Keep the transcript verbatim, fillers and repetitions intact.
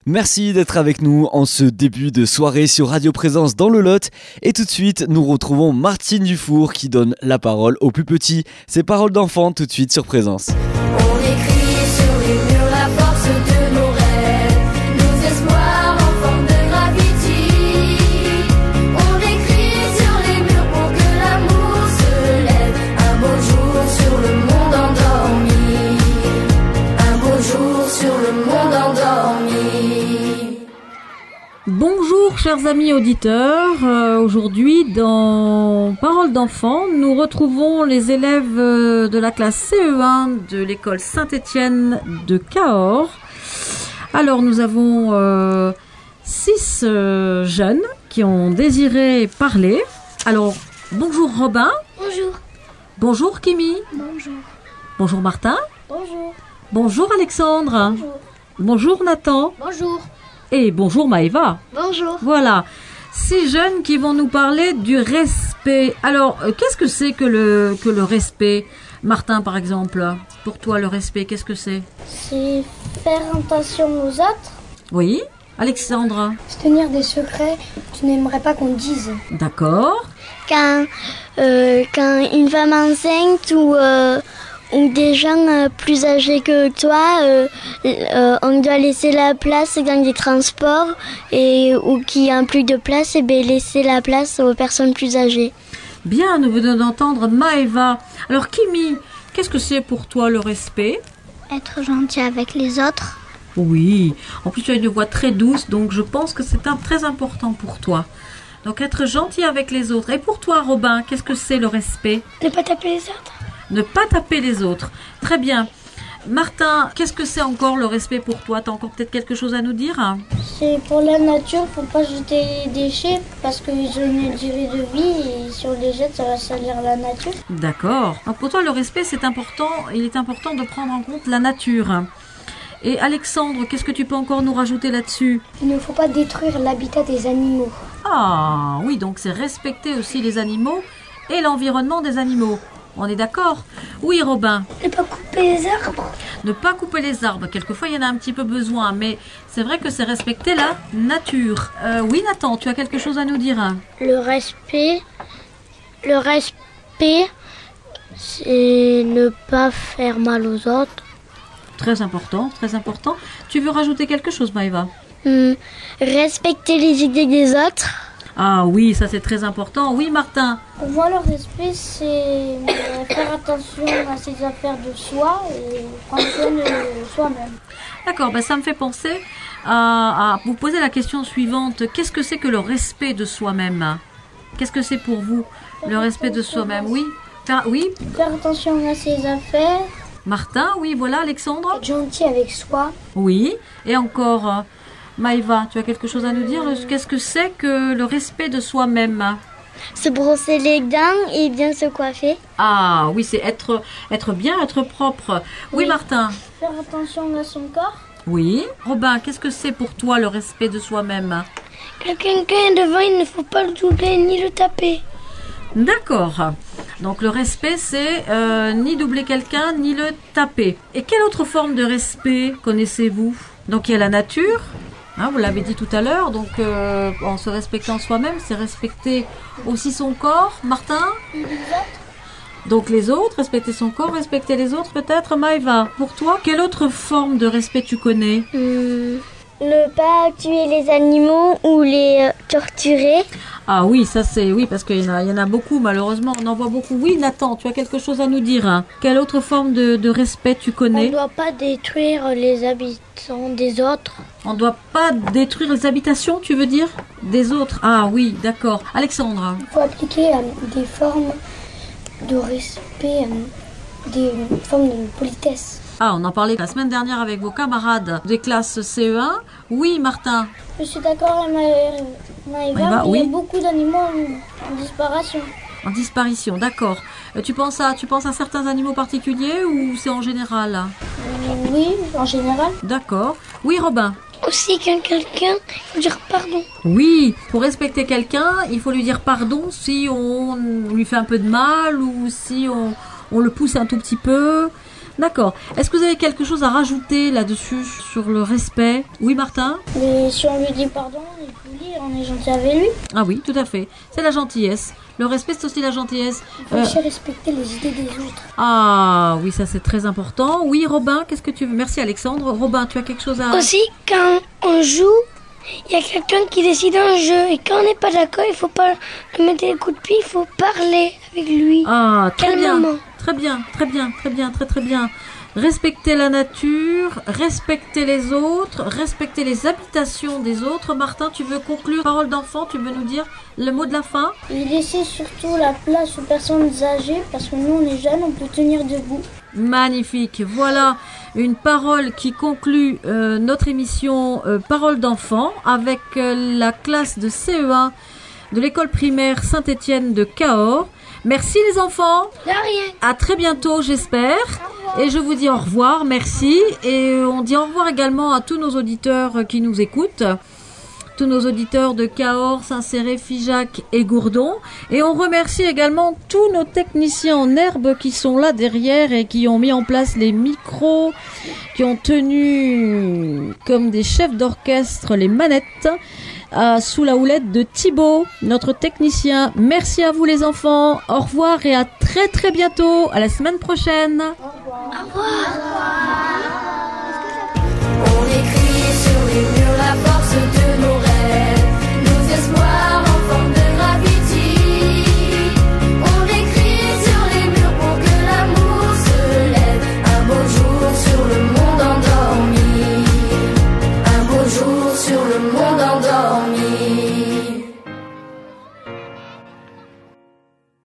Merci d'être avec nous en ce début de soirée sur Radio Présence dans le Lot. Et tout de suite, nous retrouvons Martine Dufour qui donne la parole aux plus petits. Ses paroles d'enfant tout de suite sur Présence. On écrit sur les murs la force de nos rêves, nos espoirs en forme de graffiti. On écrit sur les murs pour que l'amour se lève. Un beau jour sur le monde endormi. Un beau jour sur le monde endormi. Bonjour chers amis auditeurs, euh, aujourd'hui dans Paroles d'enfants, nous retrouvons les élèves de la classe C E un de l'école Saint-Étienne de Cahors. Alors nous avons euh, six euh, jeunes qui ont désiré parler. Alors bonjour Robin. Bonjour. Bonjour Kimi. Bonjour. Bonjour Martin. Bonjour. Bonjour Alexandre. Bonjour. Bonjour Nathan. Bonjour. Et bonjour Maëva. Bonjour. Voilà, six jeunes qui vont nous parler du respect. Alors, euh, qu'est-ce que c'est que le, que le respect? Martin, par exemple, pour toi, le respect, qu'est-ce que c'est? C'est faire attention aux autres, Oui. Alexandre? se tenir des secrets que tu n'aimerais pas qu'on te dise. D'accord. Quand, euh, quand une femme enceinte ou, euh, ou des gens euh, plus âgés que toi, euh, euh, on doit laisser la place dans les transports et, ou qui ont plus de place, et bien laisser la place aux personnes plus âgées. Bien, nous venons d'entendre Maëva. Alors, Kimi, qu'est-ce que c'est pour toi le respect? Être gentil avec les autres. Oui. En plus, tu as une voix très douce, donc je pense que c'est un, très important pour toi. Donc, être gentil avec les autres. Et pour toi, Robin, qu'est-ce que c'est le respect? Ne pas taper les autres. Ne pas taper les autres. Très bien. Martin, qu'est-ce que c'est encore le respect pour toi? Tu as encore peut-être quelque chose à nous dire? C'est pour la nature, faut pas jeter les déchets parce qu'ils ont une durée de vie et si on les jette, ça va salir la nature. D'accord. Donc pour toi, le respect, c'est important. Il est important de prendre en compte la nature. Et Alexandre, qu'est-ce que tu peux encore nous rajouter là-dessus? Il ne faut pas détruire l'habitat des animaux. Ah oui, donc c'est respecter aussi les animaux et l'environnement des animaux. On est d'accord? Oui, Robin. Ne pas couper les arbres. Ne pas couper les arbres. Quelquefois, il y en a un petit peu besoin, mais c'est vrai que c'est respecter la nature. Euh, oui, Nathan, tu as quelque chose à nous dire? Le respect, le respect, c'est ne pas faire mal aux autres. Très important, très important. Tu veux rajouter quelque chose, Maëva? Hum, respecter les idées des autres. Ah oui, ça c'est très important. Oui, Martin. Pour moi, le respect, c'est euh, faire attention à ses affaires de soi et prendre soin de soi-même. D'accord, ben ça me fait penser à, à vous poser la question suivante. Qu'est-ce que c'est que le respect de soi-même? Qu'est-ce que c'est pour vous, le respect de soi-même? Oui, faire, oui. Faire attention à ses affaires. Martin, oui, voilà, Alexandre. Être gentil avec soi. Oui, et encore, euh, Maëva, tu as quelque chose à nous dire? Qu'est-ce que c'est que le respect de soi-même? Se brosser les dents et bien se coiffer. Ah oui, c'est être, être bien, être propre. Oui, Oui. Martin. Faire attention à son corps. Oui. Robin, qu'est-ce que c'est pour toi le respect de soi-même? Quand quelqu'un est devant, il ne faut pas le doubler ni le taper. D'accord. Donc le respect, c'est euh, ni doubler quelqu'un, ni le taper. Et quelle autre forme de respect connaissez-vous? Donc il y a la nature, hein, vous l'avez dit tout à l'heure, donc euh, en se respectant soi-même, c'est respecter aussi son corps. Martin? Donc les autres, respecter son corps, respecter les autres peut-être. Maëva, pour toi, quelle autre forme de respect tu connais? Hum, ne pas tuer les animaux ou les euh, torturer. Ah oui, ça c'est oui, parce qu'il y en a, il y en a beaucoup, malheureusement, on en voit beaucoup. Oui, Nathan, tu as quelque chose à nous dire, hein? Quelle autre forme de, de respect tu On connais? ne doit pas détruire les habitants des autres. On ne doit pas détruire les habitations, tu veux dire? Des autres? Ah oui, d'accord. Alexandre? Il faut appliquer euh, des formes de respect, euh, des formes de politesse. Ah, on en parlait la semaine dernière avec vos camarades des classes C E un. Oui, Martin? Je suis d'accord avec Maëva, Maëva, il oui. y a beaucoup d'animaux en, en disparition. En disparition, d'accord. Euh, tu penses à, tu penses à certains animaux particuliers ou c'est en général? Euh, oui, en général. D'accord. Oui, Robin? Aussi, quand quelqu'un, il faut dire pardon. Oui, pour respecter quelqu'un, il faut lui dire pardon si on lui fait un peu de mal ou si on, on le pousse un tout petit peu. D'accord. Est-ce que vous avez quelque chose à rajouter là-dessus sur le respect? Oui, Martin? Mais si on lui dit pardon, on est poli, on est gentil avec lui. Ah oui, tout à fait. C'est la gentillesse. Le respect, c'est aussi la gentillesse. Il faut Euh, aussi respecter les idées des autres. Ah oui, ça c'est très important. Oui, Robin, qu'est-ce que tu veux? Merci Alexandre. Robin, tu as quelque chose à... Aussi, quand on joue, il y a quelqu'un qui décide un jeu. Et quand on n'est pas d'accord, il faut pas lui mettre des coups de pied, il faut parler avec lui. Ah, très bien. Calmement. Très bien, très bien, très bien, très très bien. Respecter la nature, respecter les autres, respecter les habitations des autres. Martin, tu veux conclure? Parole d'enfant, tu veux nous dire le mot de la fin? Et laisser surtout la place aux personnes âgées, parce que nous, on est jeunes, on peut tenir debout. Magnifique. Voilà une parole qui conclut euh, notre émission euh, Parole d'enfant avec euh, la classe de C E un de l'école primaire Saint-Étienne de Cahors. Merci les enfants. De rien. À très bientôt, j'espère. Et je vous dis au revoir, merci. Et on dit au revoir également à tous nos auditeurs qui nous écoutent. Tous nos auditeurs de Cahors, Saint-Céré, Figeac et Gourdon. Et on remercie également tous nos techniciens en herbe qui sont là derrière et qui ont mis en place les micros, qui ont tenu comme des chefs d'orchestre les manettes. Euh, sous la houlette de Thibaut, notre technicien. Merci à vous les enfants. Au revoir et à très très bientôt. À la semaine prochaine. Au revoir. Au revoir.